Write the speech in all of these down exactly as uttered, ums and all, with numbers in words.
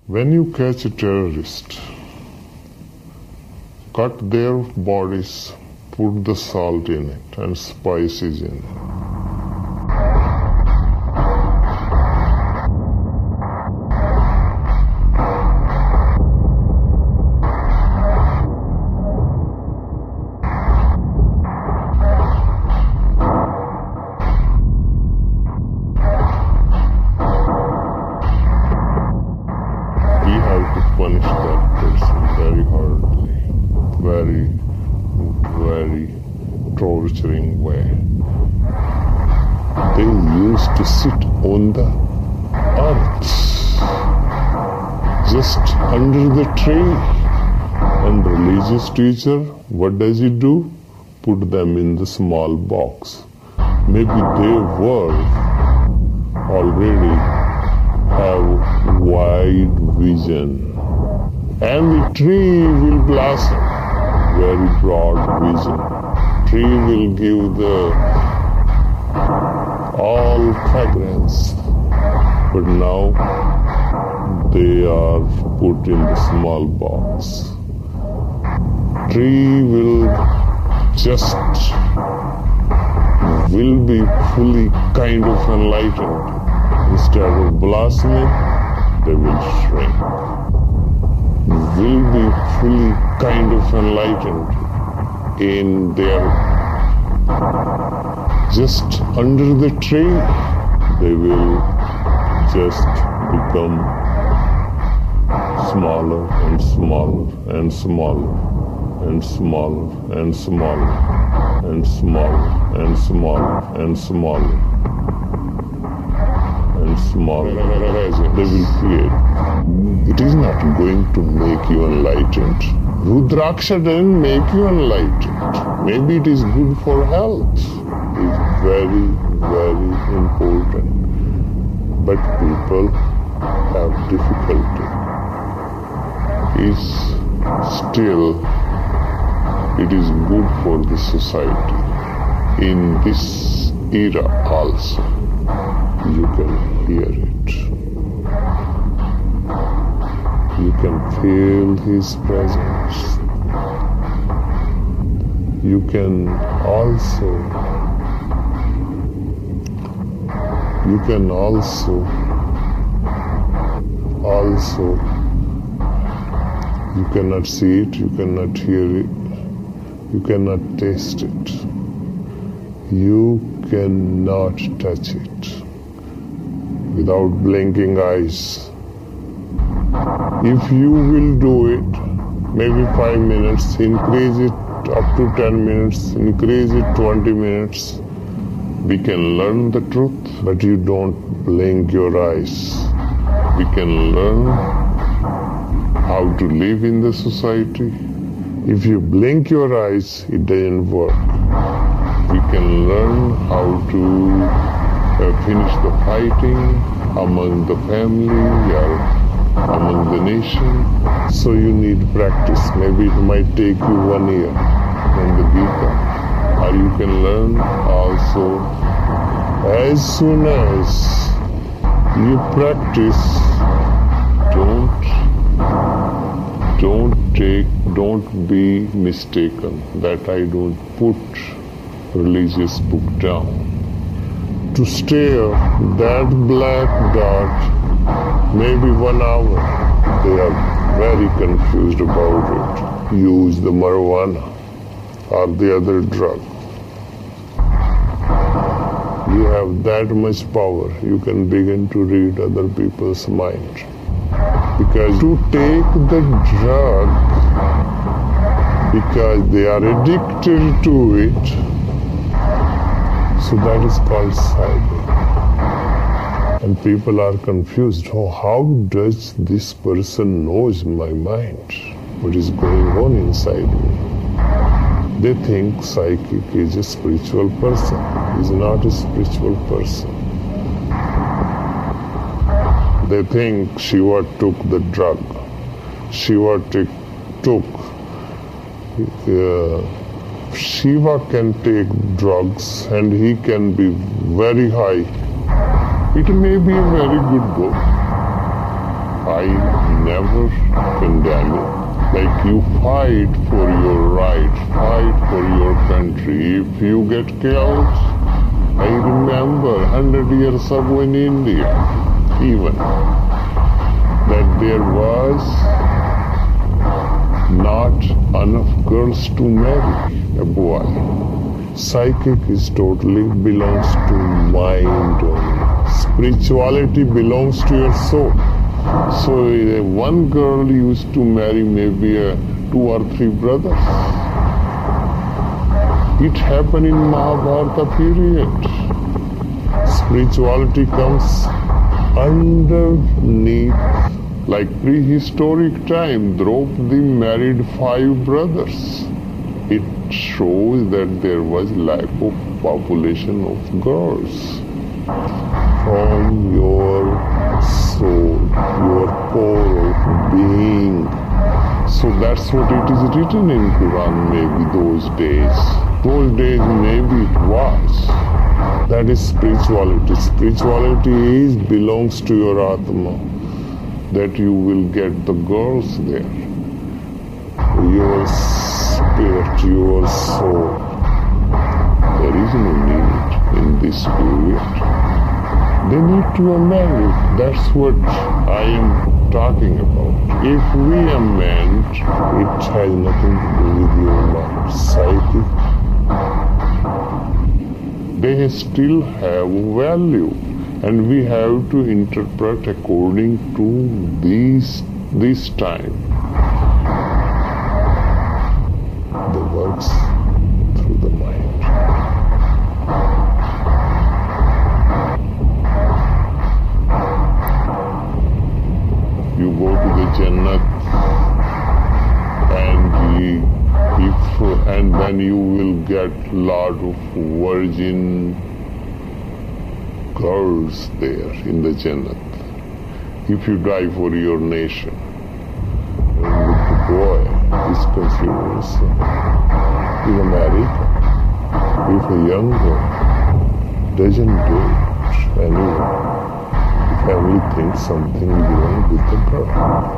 When you catch a terrorist, cut their bodies, put the salt in it and spices in it. We have to punish that person very hardly, very, very torturing way. They used to sit on the earth, just under the tree. And the religious teacher, what does he do? Put them in the small box. Maybe they were already have wide vision, and the tree will blossom, very broad vision. Tree will give the all fragrance, but now they are put in the small box. Tree will just will be fully kind of enlightened. Instead of blossoming, they will shrink. Will be fully kind of enlightened in their just under the tree. They will just become smaller and smaller and smaller and smaller and smaller and smaller and smaller and smaller and smaller. They will create. It is not going to make you enlightened. Rudraksha doesn't make you enlightened. Maybe it is good for health. It is very, very important. But people have difficulty. Is still, it is good for the society. In this era also, you can hear it. You can feel his presence. You can also, you can also, also, you cannot see it, you cannot hear it, you cannot taste it, you cannot touch it without blinking eyes. If you will do it, maybe five minutes, increase it up to ten minutes, increase it twenty minutes, we can learn the truth, but you don't blink your eyes. We can learn how to live in the society. If you blink your eyes, it doesn't work. We can learn how to uh, finish the fighting among the family or among the nation. So you need practice. Maybe it might take you one year from the Gita. Or you can learn also as soon as you practice. Don't, don't take, don't be mistaken that I don't put religious book down. To stare that black dot maybe one hour, they are very confused about it. Use the marijuana or the other drug. You have that much power, you can begin to read other people's mind. Because to take the drug, because they are addicted to it, so that is called cyber. And people are confused. Oh, how does this person knows my mind? What is going on inside me? They think psychic is a spiritual person. He is not a spiritual person. They think Shiva took the drug. Shiva t- took. Uh, Shiva can take drugs and he can be very high. It may be a very good book. I never condemn it. Like you fight for your right, fight for your country. If you get killed, I remember one hundred years ago in India, even, that there was not enough girls to marry a boy. Psychic is totally belongs to mind only. Spirituality belongs to your soul. So uh, one girl used to marry maybe uh, two or three brothers. It happened in Mahabharata period. Spirituality comes underneath, like prehistoric time. Draupadi married five brothers. It shows that there was lack of population of girls. From your soul, your core of being. So that's what it is written in Quran, maybe those days. Those days maybe it was. That is spirituality. Spirituality is belongs to your Atma. That you will get the girls there. Your spirit, your soul. There is no need in this period. They need to marry. That's what I am talking about. If we amend, it has nothing to do with your mind. Psychic. They still have value, and we have to interpret according to these this time. The works through the mind. You go to the Jannat, and we, if and then you will get lot of virgin girls there in the Jannat. If you die for your nation, and with the boy is considered a son. In America, if a young girl doesn't date anyone, family thinks something is wrong with the girl.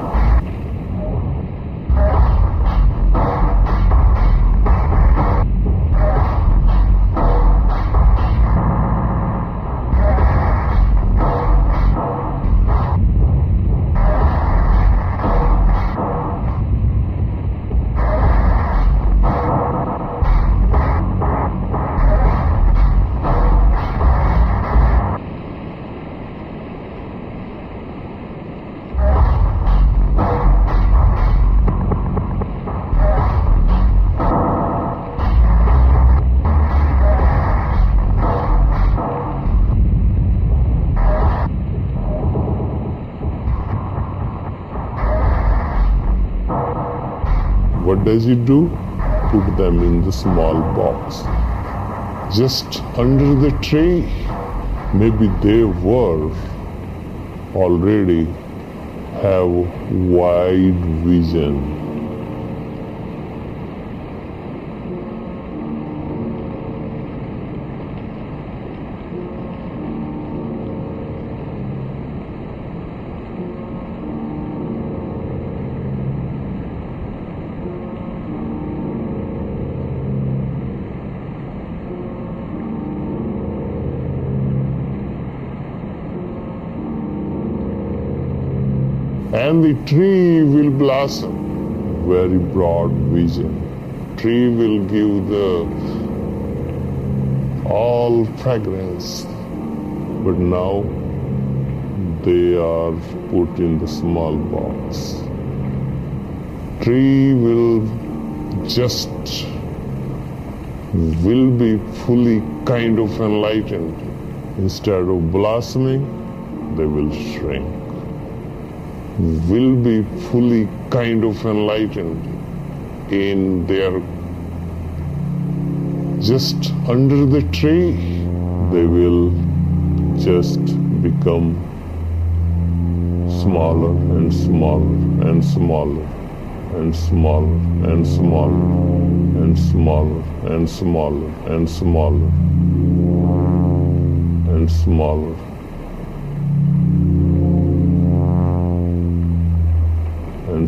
What does he do? Put them in the small box, just under the tree. Maybe they were already have wide vision. And the tree will blossom, very broad vision. Tree will give the all fragrance, but now they are put in the small box. Tree will just will be fully kind of enlightened. Instead of blossoming, they will shrink. Will be fully kind of enlightened in their just under the tree. They will just become smaller and smaller and smaller and smaller and smaller and smaller and smaller and smaller and smaller.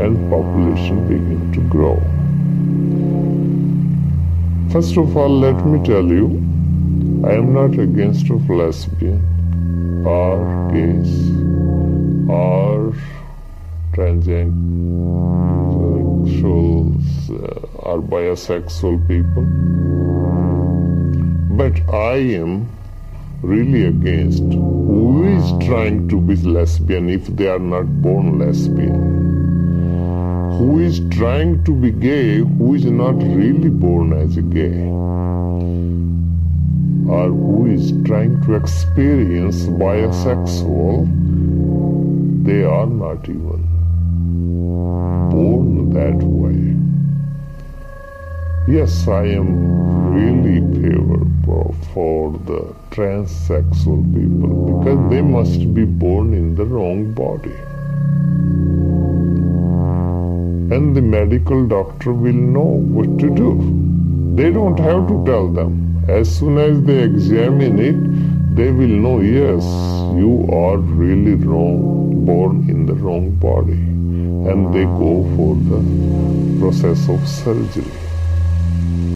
and population begin to grow. First of all, let me tell you, I am not against of lesbian or gays or transsexuals uh, or bisexual people. But I am really against who is trying to be lesbian if they are not born lesbian. Who is trying to be gay who is not really born as a gay. Or who is trying to experience bisexual, they are not even born that way. Yes, I am really favorable for the transsexual people because they must be born in the wrong body. And the medical doctor will know what to do. They don't have to tell them. As soon as they examine it, they will know, yes, you are really wrong, born in the wrong body. And they go for the process of surgery.